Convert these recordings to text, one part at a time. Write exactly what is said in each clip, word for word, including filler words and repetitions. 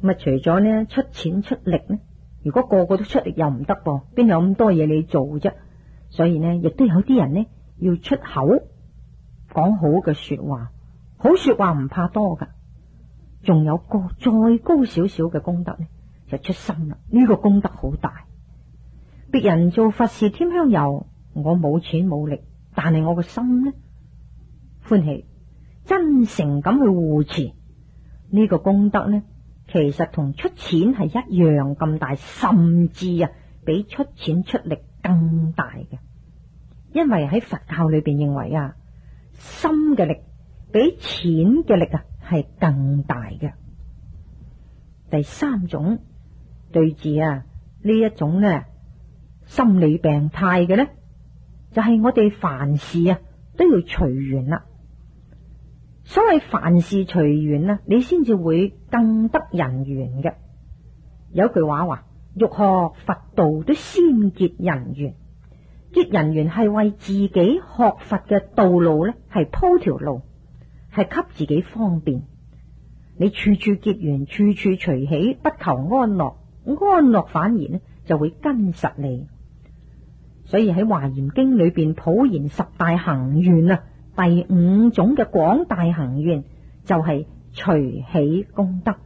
咁啊，除咗呢出錢出力呢，如果個個都出力又唔得噃，邊有咁多嘢你做啫？所以呢，亦都有啲人呢要出口講好嘅說話，好說話唔怕多噶。仲有個再高少少嘅功德呢，就出心啦。呢個功德好大。別人做佛事添香油，我冇錢冇力，但係我個心呢歡喜，真誠咁去護持呢個功德呢，其實同出錢係一樣咁大，甚至啊比出錢出力更大嘅。因為喺佛教裏邊認為啊，心嘅力比錢嘅力啊係更大嘅。第三種對治啊呢一種呢心理病態嘅呢，就係我哋凡事啊都要隨緣啦。所謂凡事隨緣啊，你先至會更得人緣嘅。有句話話，欲學佛道都先結人緣。結人緣係為自己學佛嘅道路呢，係鋪條路，係給自己方便。你處處結緣，處處隨喜，不求安樂，安樂反而呢就會跟實你。所以喺華嚴經裏邊普言十大行願啊，第五種嘅廣大行願就係隨喜功德。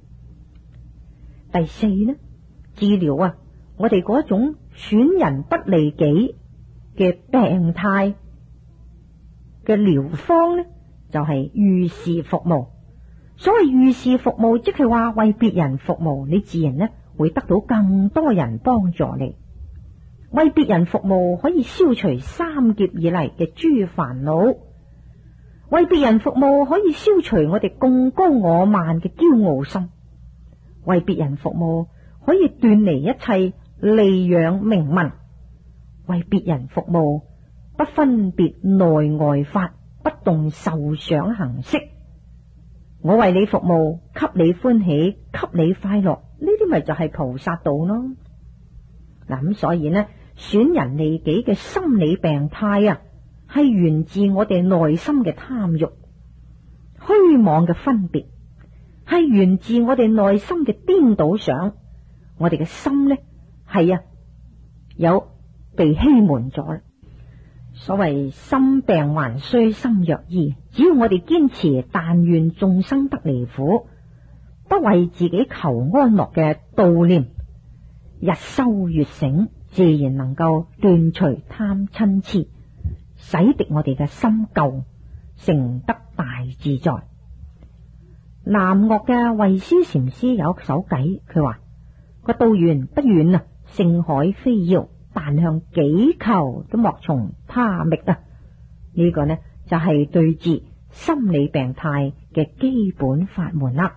第四呢，治療啊我哋嗰種損人不利己嘅病態嘅療方呢，就係遇事服務。所謂遇事服務，即係話為別人服務，你自然呢會得到更多人幫助你。為別人服務可以消除三劫以嚟嘅諸煩惱，為別人服務可以消除我哋貢高我慢嘅驕傲心，為別人服務可以斷離一切利養名聞，為別人服務不分別內外法，不動受想行識。我為你服務，給你歡喜，給你快樂，呢啲咪就係菩薩道咯。嗱，咁所以呢，損人利己嘅心理病態啊，係源自我哋內心嘅貪欲、虛妄嘅分別，係源自我哋內心嘅顛倒想。我哋嘅心呢，係啊有被欺瞞咗啦。所謂心病還需心藥醫，只要我哋堅持但願眾生得離苦，不為自己求安樂嘅悼念，日修月醒，自然能夠斷除貪嗔癡，洗滌我哋嘅心垢，成得大自在。南岳嘅慧思禪師有一首偈，佢話個道緣不遠啊，聖海非遙，但向己求都莫從他覓啊！呢、這個呢就係、是、對治心理病態嘅基本法門啦。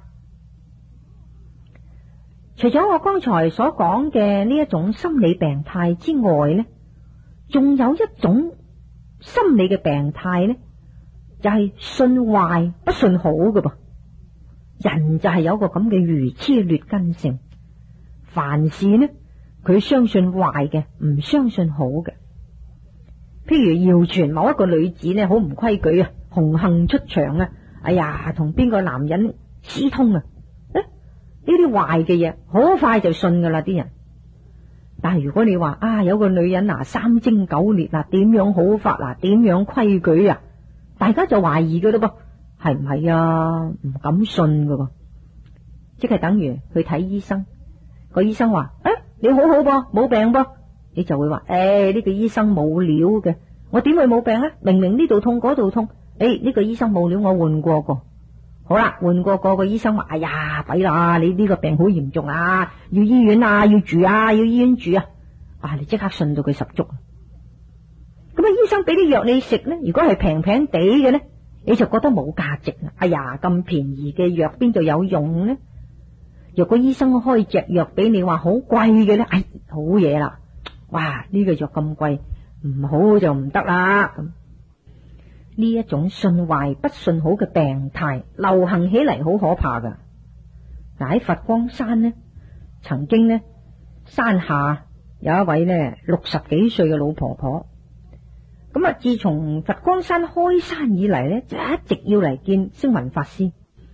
除咗我剛才所講嘅呢一種心理病態之外呢，仲有一種心理嘅病態呢，就係、是、信壞不信好嘅噃。人就係有個咁嘅愚癡劣根性，凡事呢佢相信壞嘅，唔相信好嘅。譬如謠傳某一個女子呢好唔規矩啊，紅杏出牆啊，哎呀同邊個男人私通啊，誒呢啲壞嘅嘢好快就信噶啦啲人。但係如果你話啊有個女人啊三貞九烈啊，點樣好法啊，點樣規矩啊，大家就懷疑噶咯噃，係唔係啊？唔敢信噶噃，即係等於去睇醫生，個醫生話誒你好好噃，冇病噃，你就會話誒呢個醫生冇料嘅，我點會冇病啊？明明呢度痛嗰度痛，誒呢個醫生冇料，我換過個，好啦，換過個個醫生話，哎呀弊啦，你呢個病好嚴重啊，要醫院啊，要住啊，要醫院住啊，啊你即刻信到佢十足。咁啊醫生俾啲藥你食呢，如果係平平地嘅呢，你就覺得冇價值啦。哎呀咁便宜嘅藥邊度有用呢？若果醫生開隻藥俾你話好貴嘅咧，哎，好嘢啦！哇，呢個藥咁貴，唔好就唔得啦。咁呢一種信壞不信好嘅病態，流行起嚟好可怕噶。嗱喺佛光山呢，曾經呢山下有一位呢六十幾歲嘅老婆婆，咁啊自從佛光山開山以嚟呢，就一直要嚟見星雲法師。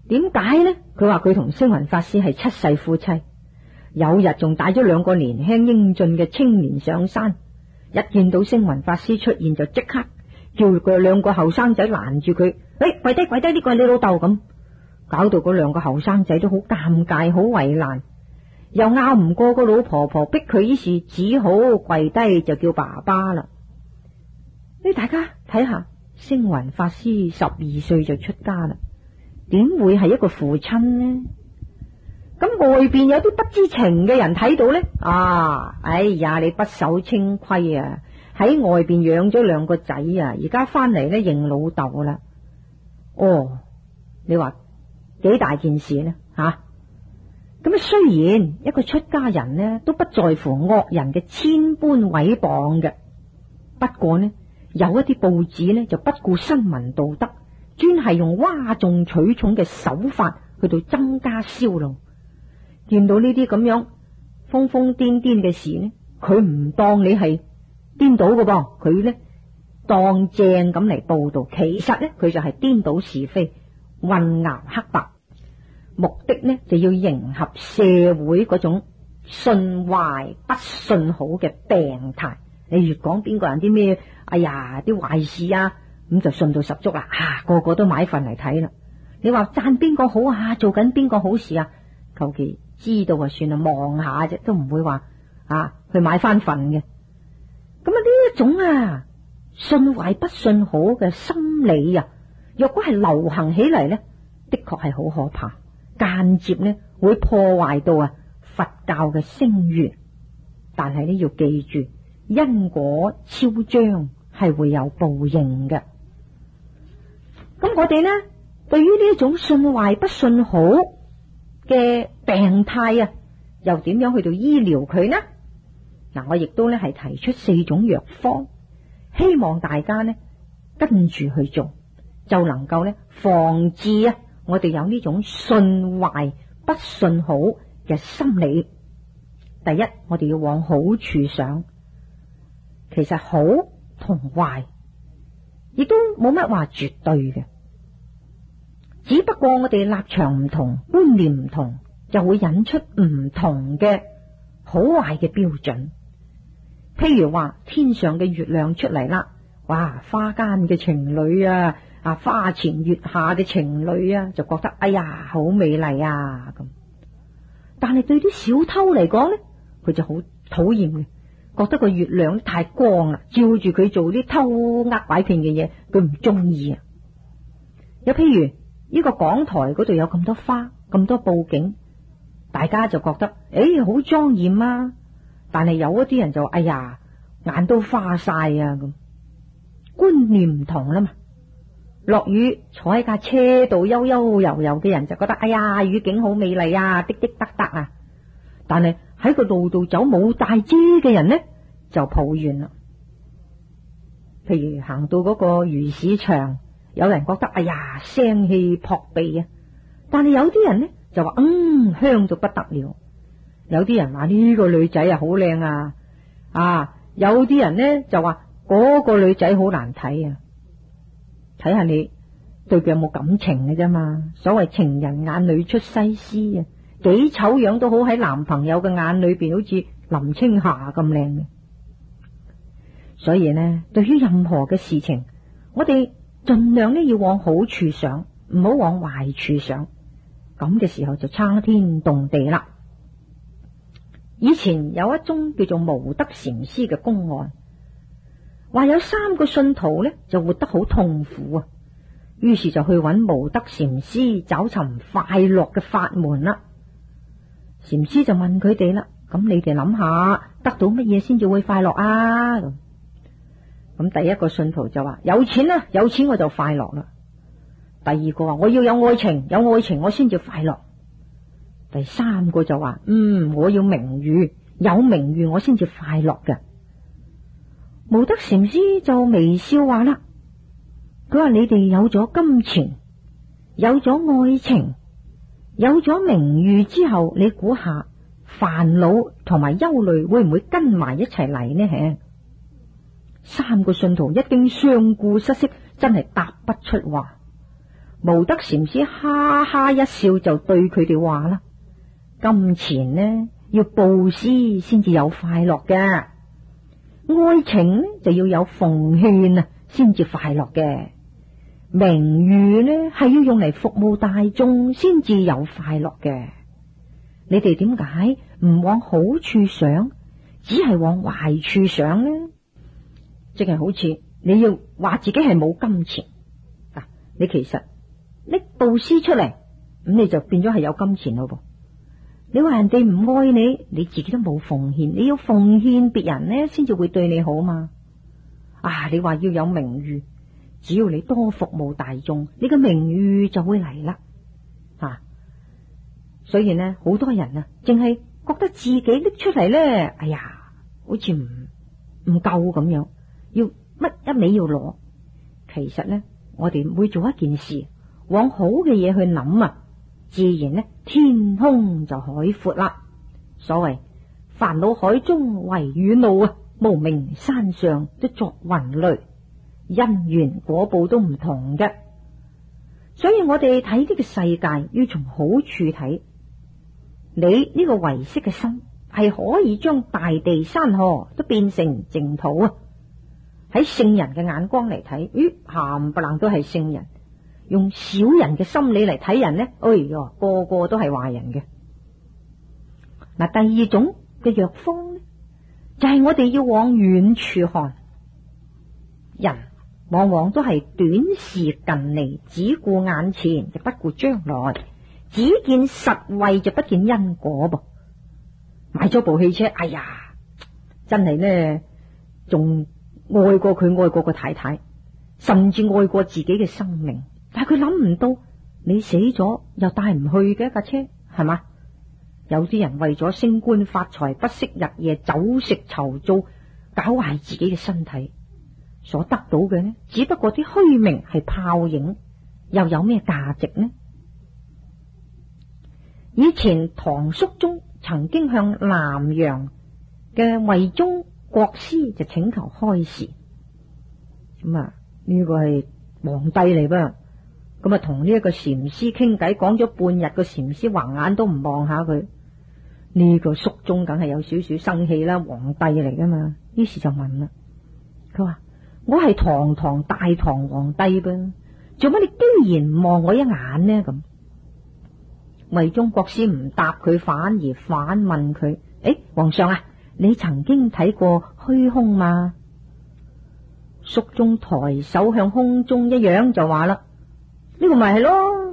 點解呢？佢話佢同星雲法師係七世夫妻，有日仲帶咗兩個年輕英俊嘅青年上山，一見到星雲法師出現就即刻叫佢兩個後生仔攔住佢，誒，跪低跪低，呢個係你老豆咁，搞到嗰兩個後生仔都好尷尬，好為難，又拗唔過個老婆婆，逼佢，於是只好跪低就叫爸爸啦。呢大家睇下，星雲法師十二歲就出家啦，點會係一個父親呢？咁外邊有啲不知情嘅人睇到呢，啊，哎呀，你不守清規啊，喺外邊養咗兩個仔啊，而家翻嚟呢認老豆啦。哦，你話幾大件事呢？吓、啊，咁啊，雖然一個出家人呢都不在乎惡人嘅千般毀謗嘅，不過呢有一啲報紙呢就不顧新聞道德，專係用嘩眾取寵嘅手法去到增加銷路。見到呢啲咁樣瘋瘋癲癲嘅事呢，佢唔當你係顛倒嘅噃，佢呢當正咁嚟報道，其實呢佢就係顛倒是非、混淆黑白，目的呢就要迎合社會嗰種信壞不信好嘅病態。你越講邊個人啲咩，哎呀啲壞事啊，咁就信到十足啦，啊個個都買份嚟睇啦。你話讚邊個好啊，做緊邊個好事啊，求其知道啊算啦，望下啫，都唔會話啊去買翻份嘅。咁啊呢一種啊信壞不信好嘅心理啊，若果係流行起嚟呢，的確係好可怕，間接呢會破壞到啊佛教嘅聲譽。但係呢要記住，因果昭彰係會有報應嘅。咁我哋呢對於呢一種信壞不信好嘅病態啊，又點樣去到醫療佢呢？嗱，我亦都咧係提出四種藥方，希望大家呢跟住去做，就能夠咧防治啊我哋有呢種信壞不信好嘅心理。第一，我哋要往好處想，其實好同壞亦都冇乜話絕對嘅，只不過我哋立場唔同，觀念唔同，就會引出唔同嘅好壞嘅標準。譬如話天上嘅月亮出嚟啦，哇，花間嘅情侶啊，啊花前月下嘅情侶啊，就覺得哎呀好美麗啊咁。但係對啲小偷嚟講呢，佢就好討厭嘅，覺得個月亮太光啦，照住佢做啲偷呃拐騙嘅嘢，佢唔中意啊。又譬如呢個港台嗰度有咁多花，咁多布景，大家就覺得誒好莊嚴啊。但係有一啲人就哎呀眼都花晒啊咁，觀念唔同啦嘛。落雨坐喺架車度悠悠游游嘅人就覺得哎呀雨景好美麗啊，滴滴答答啊。但係喺個路度走冇帶遮嘅人呢，就抱怨啦。譬如行到嗰個魚市場，有人覺得哎呀腥氣撲鼻啊，但係有啲人呢就話嗯香到不得了。有啲人話呢個女仔啊好靚啊，啊有啲人呢就話嗰個女仔好難睇啊。睇下你對佢有冇感情嘅啫嘛。所謂情人眼裏出西施啊，幾醜樣都好，喺男朋友嘅眼裏邊好似林青霞咁靚嘅。所以呢，對於任何嘅事情，我哋盡量呢要往好處想，唔好往壞處想，咁嘅時候就參天動地啦。以前有一宗叫做無德禪師嘅公案，話有三個信徒呢就活得好痛苦啊，於是就去揾無德禪師找尋快樂嘅法門啦。禪師就問佢哋啦，咁你哋諗下得到乜嘢先至會快樂啊？咁咁第一個信徒就話有錢啦，有錢我就快樂啦。第二個話我要有愛情，有愛情我先至快樂。第三個就話嗯我要名譽，有名譽我先至快樂嘅。無德禪師就微笑話啦，佢話你哋有咗金錢，有咗愛情，有咗名譽之後，你估下煩惱同埋憂慮會唔會跟埋一齊嚟呢？三個信徒一經相顧失色，真係答不出話。 無德禪師哈哈一笑，就對佢哋話啦：金錢呢，要布施先至有快樂嘅，愛情呢就要有奉獻啊，先至快樂嘅。名譽呢係要用嚟服務大眾先至有快樂嘅。你哋點解唔往好處想，只係往壞處想呢？即係好似你要話自己係冇金錢嗱，你其實拎布施出嚟，咁你就變咗係有金錢咯噃。你話人哋唔愛你，你自己都冇奉獻，你要奉獻別人呢，先至會對你好嘛。啊，你話要有名譽，只要你多服務大眾，你嘅名譽就會嚟啦。啊，所以呢，好多人啊，淨係覺得自己拎出嚟咧，哎呀，好似唔唔夠咁樣，要乜一味要攞。其實呢，我哋每做一件事，往好嘅嘢去諗啊，自然呢，天空就海闊啦。所謂煩惱海中唯雨露啊，無名山上都作雲雷，因緣果報都唔同嘅。所以我哋睇呢個世界要從好處睇。你呢個唯識嘅心係可以將大地山河都變成淨土啊！喺聖人嘅眼光嚟睇，咦，冚唪唥都係聖人。用小人嘅心理嚟睇人呢，哎喲，個個都係壞人嘅。嗱，第二種嘅藥方呢，就係我哋要往遠處看。人往往都係短視近利，只顧眼前就不顧將來，只見實惠就不見因果噃。買咗部汽車，哎呀，真係呢，仲愛過佢愛過個太太，甚至愛過自己嘅生命。但係佢諗唔到，你死咗又帶唔去嘅一架車，係嘛？有啲人為咗升官發財，不惜日夜酒食籌租，搞壞自己嘅身體，所得到嘅呢，只不過啲虛名係泡影，又有咩價值呢？以前唐肅宗曾經向南陽嘅慧忠國師就請求開示，咁啊呢個係皇帝嚟噃。咁啊，同呢一個禪師傾偈，講咗半日，個禪師橫眼都唔望下佢。呢個肅宗梗係有少少生氣啦，皇帝嚟噶嘛。於是就問啦，佢話：我係堂堂大唐皇帝噃，做乜你居然唔望我一眼呢？咁慧忠國師唔答佢，反而反問佢：誒，皇上啊，你曾經睇過虛空嗎？肅宗抬手向空中一仰，就話啦：呢個咪係咯。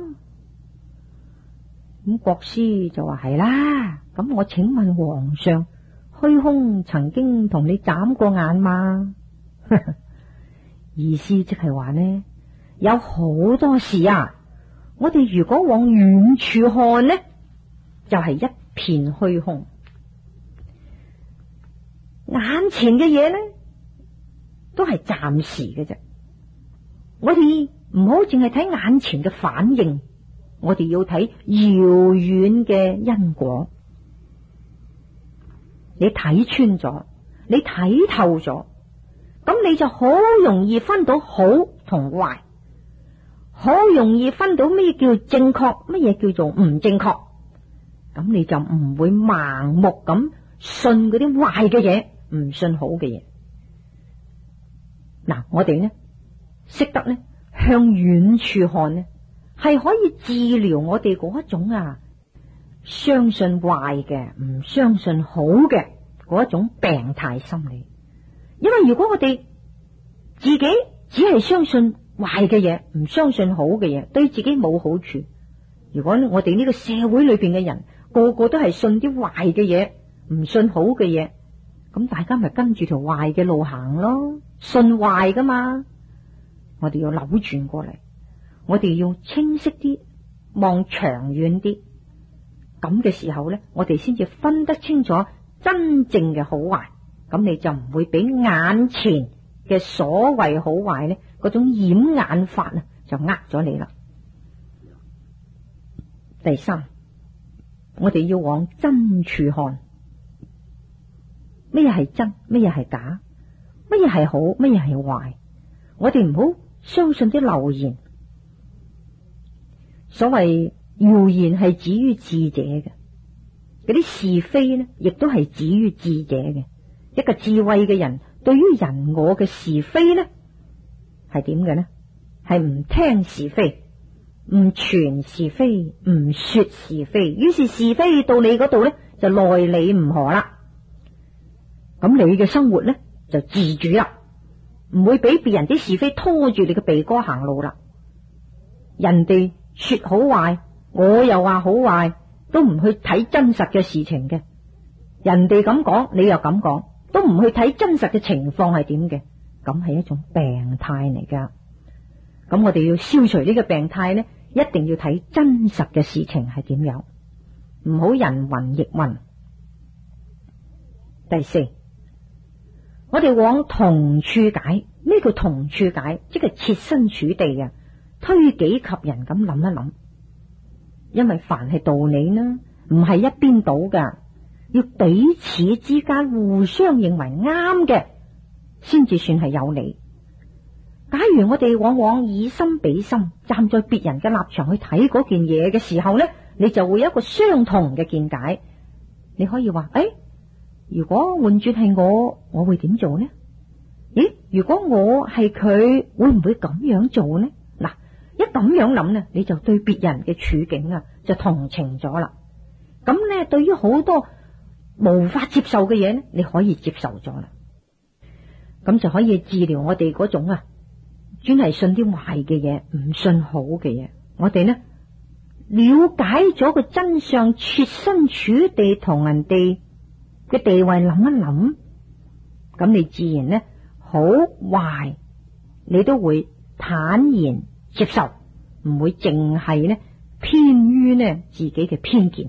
咁國師就話：係啦。咁我請問皇上，虛空曾經同你眨過眼嗎？意思即係話呢，有好多事啊，我哋如果往遠處看呢，就係一片虛空。眼前嘅嘢呢，都係暫時嘅啫。我哋唔好淨係睇眼前嘅反應，我哋要睇遙遠嘅因果。你睇穿咗，你睇透咗，咁你就好容易分到好同壞，好容易分到咩叫正確，乜嘢叫做唔正確。咁你就唔會盲目咁信嗰啲壞嘅嘢，唔信好嘅嘢。嗱，我哋呢識得呢向遠處看呢，係可以治療我哋嗰一種啊相信壞嘅，唔相信好嘅嗰一種病態心理。因為如果我哋自己只係相信壞嘅嘢，唔相信好嘅嘢，對自己冇好處。如果我哋呢個社會裏邊嘅人個個都係信啲壞嘅嘢，唔信好嘅嘢，咁大家咪跟住條壞嘅路行咯，信壞噶嘛。我哋要扭轉過嚟，我哋要清晰啲，望長遠啲。咁嘅時候呢，我哋先至分得清楚真正嘅好壞。咁你就唔會俾眼前嘅所謂好壞呢，嗰種掩眼法啊，就呃咗你啦。第三，我哋要往真處看。乜嘢係真，乜嘢係假，乜嘢係好，乜嘢係壞。我哋唔好相信啲流言。 所謂謠言係止於智者嘅，嗰啲是非呢，亦都係止於智者嘅。一個智慧嘅人，對於人我嘅是非呢，係點嘅呢？係唔聽是非，唔傳是非，唔說是非。於是是非到你嗰度呢，就內裏唔何啦。咁你嘅生活呢，就自主啦，唔會俾別人啲是非拖住你嘅鼻哥行路啦。人哋說好壞，我又話好壞，都唔去睇真實嘅事情嘅。人哋咁講，你又咁講，都唔去睇真實嘅情況係點嘅，咁係一種病態嚟噶。咁我哋要消除呢個病態呢，一定要睇真實嘅事情係點樣，唔好人云亦云。第四，我哋往同處解，咩叫同處解？即係設身處地啊，推己及人咁諗一諗。因為凡係道理呢，唔係一邊倒噶，要彼此之間互相認為啱嘅，先至算係有理。假如我哋往往以心比心，站在別人嘅立場去睇嗰件嘢嘅時候呢，你就會有一個相同嘅見解。你可以話：誒，如果換轉係我，我會點做呢？咦，如果我係佢，會唔會咁樣做呢？嗱，一咁樣諗呢，你就對別人嘅處境啊，就同情咗啦。咁呢，對於好多無法接受嘅嘢呢，你可以接受咗啦。咁就可以治療我哋嗰種啊，專係信啲壞嘅嘢，唔信好嘅嘢。我哋呢，了解咗個真相，設身處地同人哋嘅地位諗一諗，咁你自然呢，好壞你都會坦然接受，唔會淨係呢偏於呢自己嘅偏見。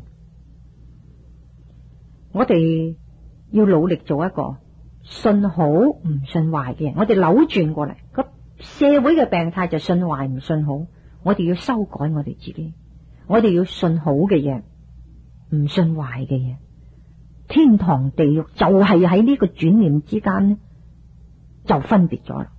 我哋要努力做一個信好唔信壞嘅人。我哋扭轉過嚟，個社會嘅病態就信壞唔信好。我哋要修改我哋自己，我哋要信好嘅嘢，唔信壞嘅嘢。天堂地獄就係喺呢個轉念之間呢，就分別咗啦。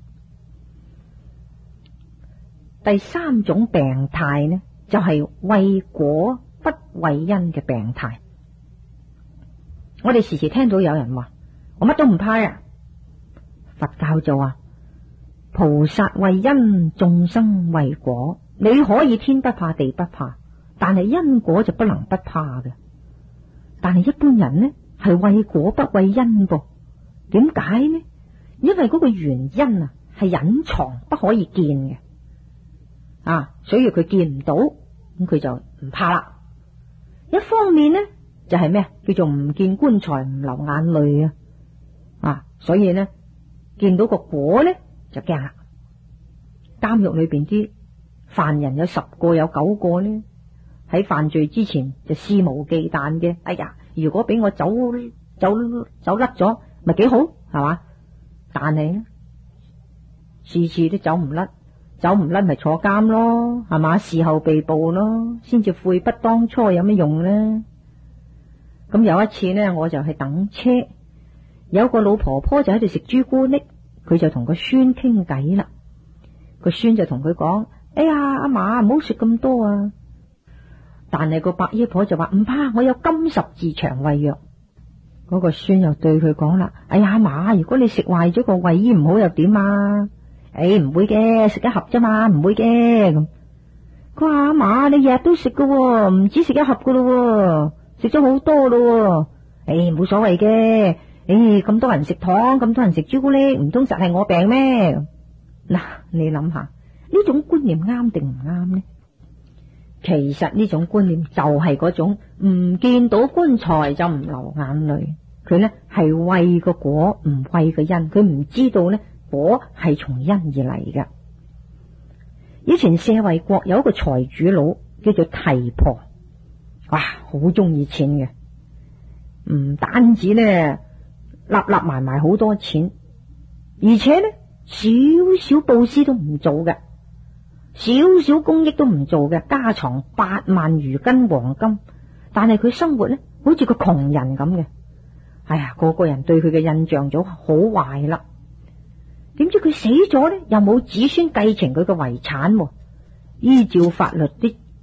第三種病態呢，就係為果不為因嘅病態。我哋時時聽到有人話：我乜都唔怕啊！佛教就話菩薩為因，眾生為果。你可以天不怕地不怕，但係因果就不能不怕嘅。但係一般人呢，係為果不為因噃。點解呢？因為嗰個原因啊，係隱藏不可以見嘅啊，所以佢見唔到，咁佢就唔怕啦。一方面呢，就係咩？叫做唔見棺材唔流眼淚啊！啊，所以呢，見到個果呢，就驚啦。監獄裏邊啲犯人有十個有九個呢，喺犯罪之前就肆無忌憚嘅。哎呀，如果俾我走走走甩咗，咪幾好係嘛？但係呢，次次都走唔甩，走唔甩咪坐監咯，係嘛？事後被捕咯，先至悔不當初，有咩用呢？咁有一次呢，我就係等車，有個老婆婆就喺度食朱古力，佢就同個孫傾偈啦。個孫就同佢講：哎呀，阿嫲唔好食咁多啊！但係個白姨婆就話唔怕，我有金十字腸胃藥。嗰個孫又對佢講啦：哎呀，阿嫲，如果你食壞咗個胃醫唔好又點啊？誒，唔會嘅，食一盒啫嘛，唔會嘅。咁佢話：阿嫲，你日日都食噶，唔止食一盒噶咯，食咗好多咯。誒，冇所謂嘅。誒，咁多人食糖，咁多人食朱古力，唔通實係我病咩？嗱，你諗下呢種觀念啱定唔啱呢？其實呢種觀念就係嗰種唔見到棺材就唔流眼淚，佢呢係為個果唔為個因，佢唔知道呢果係從因而嚟嘅。以前舍衛國有一個財主佬叫做提婆，哇，好中意錢嘅，唔單止呢立立埋埋好多錢，而且呢少少布施都唔做嘅，少少公益都唔做嘅，家藏八萬餘斤黃金，但係佢生活呢好似個窮人咁嘅。哎呀，個個人對佢嘅印象就好壞啦。點知佢死咗呢，又冇子孫繼承佢嘅遺產，依照法律啲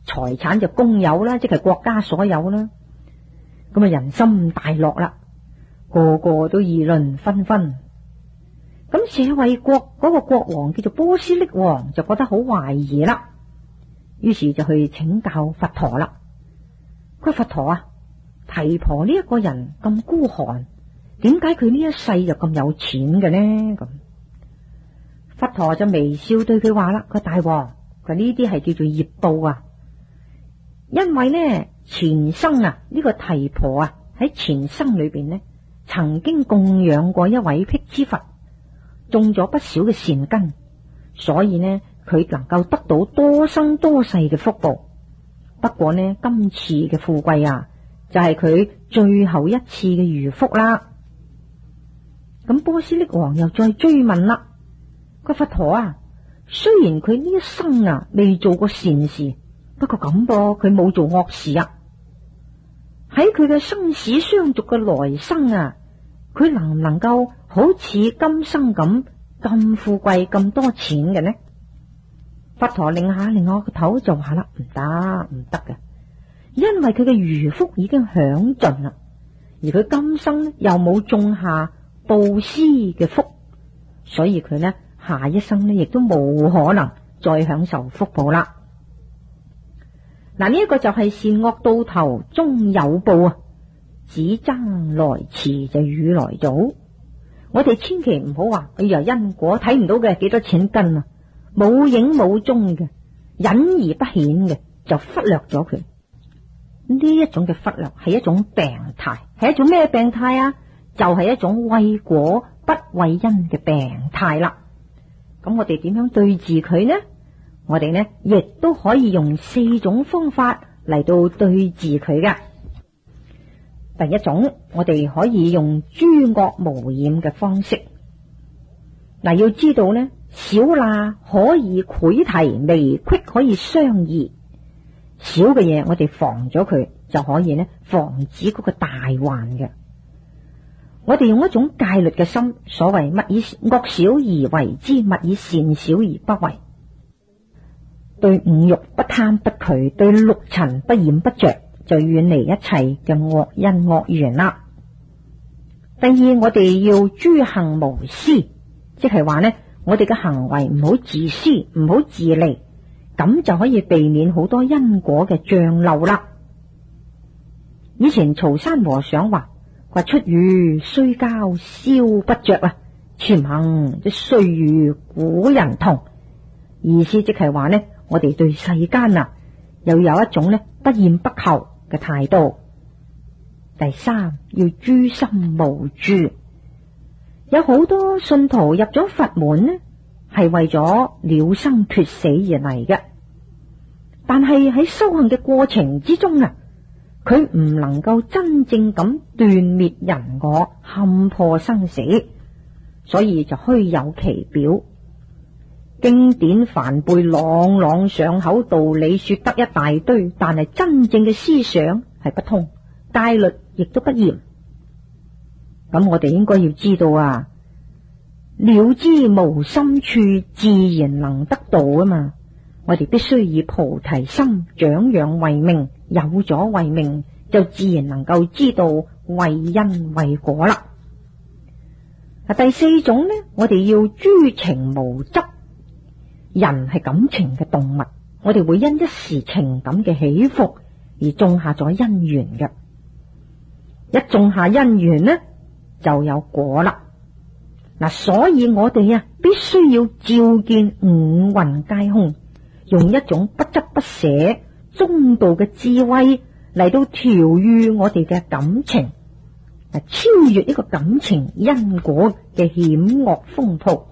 財產就公有啦，即係國家所有啦。咁啊，人心大樂啦，個個都議論紛紛。咁舍衛國嗰個國王叫做波斯匿王就覺得好懷疑啦，於是就去請教佛陀啦。佢話佛陀啊，提婆呢一個人咁孤寒，點解佢呢一世就咁有錢嘅呢？咁佛陀就微笑對佢話啦：佢大王，佢呢啲係叫做業報啊。因為呢前生啊，呢個提婆啊喺前生裏邊呢，曾經供養過一位辟支佛，種咗不少嘅善根，所以呢佢能夠得到多生多世嘅福報。不過呢，今次嘅富貴啊，就係佢最後一次嘅餘福啦。咁波斯匿王又再追問啦：個佛陀啊，雖然佢呢一生啊未做過善事，不過咁噃，佢冇做惡事啊。喺佢嘅生死相續嘅來生啊，佢能唔能夠好似今生咁咁富貴咁多錢嘅呢？佛陀擰下擰我個頭就話啦：唔得唔得嘅，因為佢嘅餘福已經享盡啦，而佢今生又冇種下布施嘅福，所以佢呢下一生呢亦都冇可能再享受福報啦。嗱，呢一個就係善惡到頭終有報啊！只爭來遲就與來早。我哋千祈唔好話，哎呀，因果睇唔到嘅幾多錢根啊，冇影冇蹤嘅，隱而不顯嘅，就忽略咗佢。呢一種嘅忽略係一種病態，係一種咩病態啊？就係一種為果不為因嘅病態啦。咁我哋點樣對治佢呢？我哋呢亦都可以用四種方法嚟到對治佢嘅。第一種，我哋可以用諸惡無染嘅方式。嗱，要知道呢，小罅可以潰堤，微隙可以傷義。小嘅嘢我哋防咗佢，就可以呢防止嗰個大患嘅。我哋用一種戒律嘅心，所謂勿以惡小而為之，勿以善小而不為。對五欲不貪不懼，對六塵不染不着，就遠離一切嘅惡因惡緣啦。第二，我哋要諸行無私，即係話呢，我哋嘅行為唔好自私，唔好自利，咁就可以避免好多因果嘅障漏啦。以前曹山和尚話：話出淤須膠燒不着啊，潛行即須與古人同。意思即係話呢，我哋對世間啊，又有一種呢不厭不求嘅態度。第三，要諸心無住。有好多信徒入咗佛門呢，係為咗了生脫死而嚟嘅，但係喺修行嘅過程之中啊，佢唔能夠真正咁斷滅人我，勘破生死，所以就虛有其表。經典梵背，朗朗上口，道理說得一大堆，但係真正嘅思想係不通，戒律亦都不嚴。咁我哋應該要知道啊，了知無心處，自然能得道啊嘛。我哋必須以菩提心長養慧命，有咗慧命就自然能夠知道為因為果啦。第四種呢，我哋要諸情無執。人係感情嘅動物，我哋會因一時情感嘅起伏而種下咗因緣嘅。一種下因緣呢，就有果啦。嗱，所以我哋啊，必須要照見五蘊皆空，用一種不執不捨、中道嘅智慧嚟到調御我哋嘅感情，超越呢個感情因果嘅險惡風暴。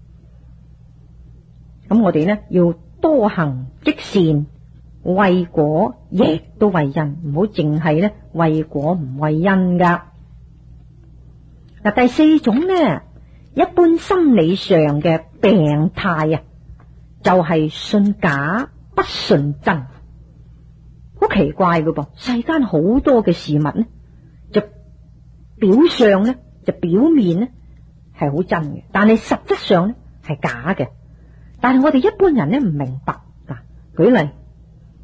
咁我哋呢要多行積善，為果亦都為因，唔好淨係呢為果唔為因噶。嗱，第四種呢，一般心理上嘅病態啊，就係信假不信真。好奇怪噶噃，世間好多嘅事物呢，就表上呢，就表面呢係好真嘅，但係實質上呢係假嘅。但係我哋一般人呢唔明白。嗱，舉例，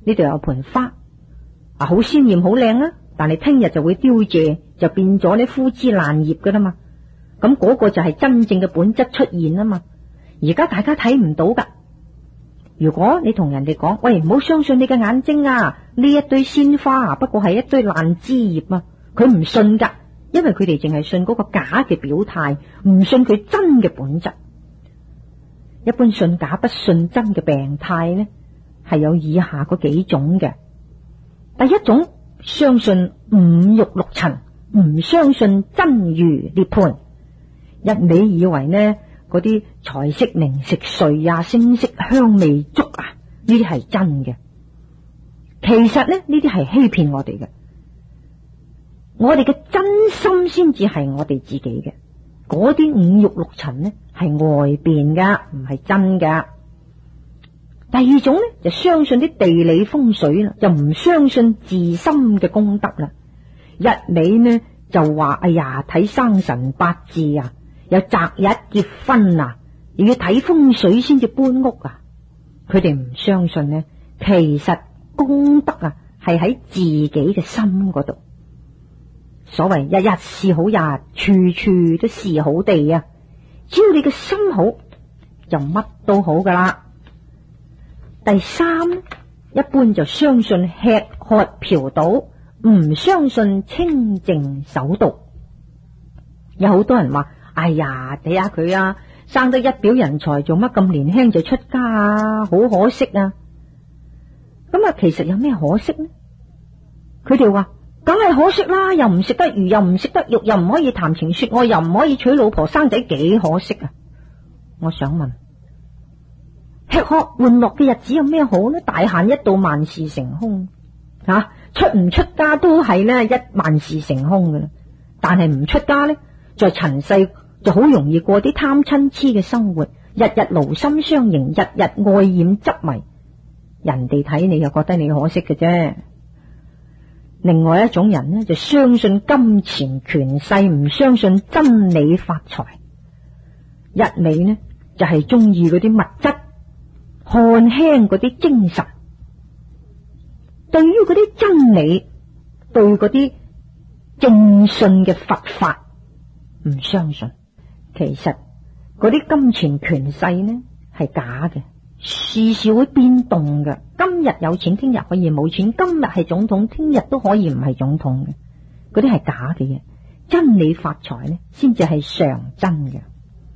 呢度有盆花啊，好鮮艷好靚啊，但係聽日就會凋謝，就變咗呢枯枝爛葉噶啦嘛。咁嗰個就係真正嘅本質出現啊嘛。而家大家睇唔到噶。如果你同人哋講，喂，唔好相信你嘅眼睛啊，呢一堆鮮花啊，不過係一堆爛枝葉啊，佢唔信噶，因為佢哋淨係信嗰個假嘅表態，唔信佢真嘅本質。一般信假不信真嘅病態呢，係有以下嗰幾種嘅。第一種，相信五欲六塵，唔相信真如涅槃，一味以為呢嗰啲財色名食睡啊、聲色香味觸啊，呢啲係真嘅。其實呢，呢啲係欺騙我哋嘅。我哋嘅真心先至係我哋自己嘅，嗰啲五欲六塵呢係外邊噶，唔係真噶。第二種呢，就相信啲地理風水啦，就唔相信自身嘅功德啦。一味呢就話，哎呀，睇生辰八字啊，有擇日結婚啊，又要睇風水先至搬屋啊。佢哋唔相信呢，其實功德啊係喺自己嘅心嗰度。所謂日日是好日，處處都是好地啊。只要你嘅心好，就乜都好噶啦。第三，一般就相信吃喝嫖賭，唔相信清淨守道。有好多人話，哎呀，睇下佢啊，生得一表人才，做乜咁年輕就出家啊，好可惜啊。咁啊，其實有咩可惜呢？佢哋話，梗係可惜啦，又唔食得魚，又唔食得肉，又唔可以談情說愛，又唔可以娶老婆生仔，幾可惜啊。我想問，吃喝玩樂嘅日子有咩好呢？大限一到，萬事成空吓、啊，出唔出家都係呢一萬事成空嘅啦。但係唔出家呢，在塵世就好容易過啲貪嗔癡嘅生活，日日勞心傷形，日日愛染執迷，人哋睇你又覺得你可惜嘅啫。另外一種人呢，就相信金錢權勢，唔相信真理發財，一味呢就係中意嗰啲物質，看輕嗰啲精神。對於嗰啲真理，對嗰啲正信嘅佛法唔相信。其實嗰啲金錢權勢呢係假嘅，事事會變動嘅。今日有錢，聽日可以冇錢；今日係總統，聽日都可以唔係總統嘅。嗰啲係假嘅嘢，真理發財呢先至係常真嘅。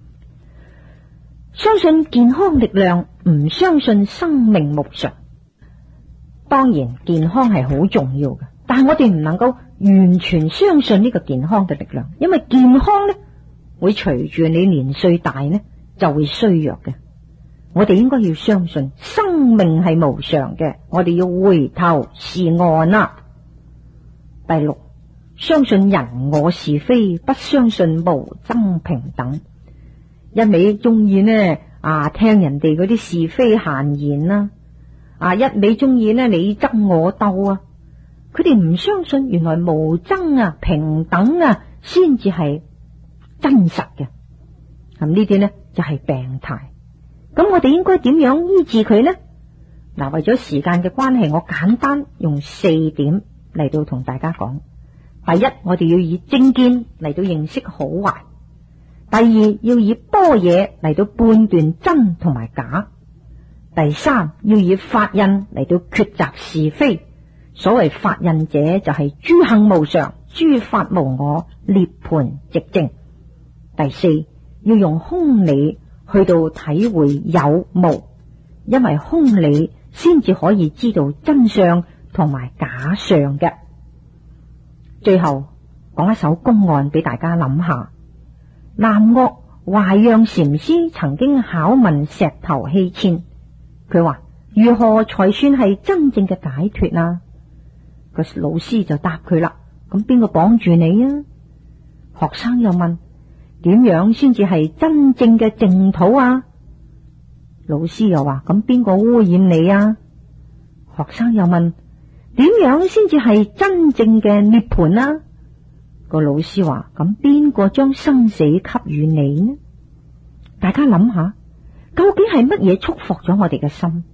相信健康力量，唔相信生命無常。當然健康係好重要嘅，但係我哋唔能夠完全相信呢個健康嘅力量，因為健康呢會隨住你年歲大呢就會衰弱嘅。我哋應該要相信生命係無常嘅，我哋要回頭是岸啦。第六，相信人我是非，不相信無爭平等。一味中意呢啊聽人哋嗰啲是非閒言啦，啊一味中意呢你爭我鬥啊，佢哋唔相信原來無爭啊平等啊先至係真實嘅。咁呢啲呢就係病態。咁我哋應該點樣醫治佢呢？嗱，為咗時間嘅關係，我簡單用四點嚟到同大家講。第一，我哋要以正見嚟到認識好壞；第二，要以般若嚟到判斷真同埋假；第三，要以法印嚟到抉擇是非。所謂法印者，就係諸行無常，諸法無我，涅槃寂靜。第四，要用空理去到體會有無，因為空理先至可以知道真相同埋假相嘅。最後講一首公案俾大家諗下。南岳懷讓禪師曾經考問石頭希遷，佢話如何才算係真正嘅解脫啊？個老師就答佢啦，咁邊個綁住你啊？學生又問，點樣先至係真正嘅淨土啊？老師又話，咁邊個污染你啊？學生又問，點樣先至係真正嘅涅槃啊？個老師話，咁邊個將生死給予你呢？大家諗下，究竟係乜嘢觸伏咗我哋嘅心？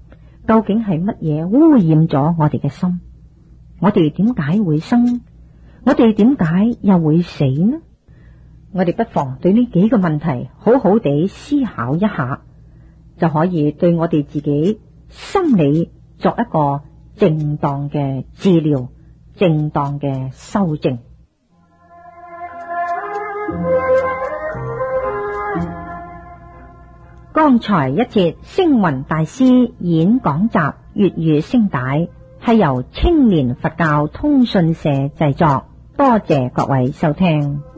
究竟係乜嘢污染咗我哋嘅心？我哋點解會生？我哋點解又會死呢？我哋不妨對呢幾個問題好好地思考一下，就可以對我哋自己心理作一個正當嘅治療，正當嘅修正。剛才一節星雲大師演講集粵語聲帶係由青年佛教通訊社製作，多謝各位收聽。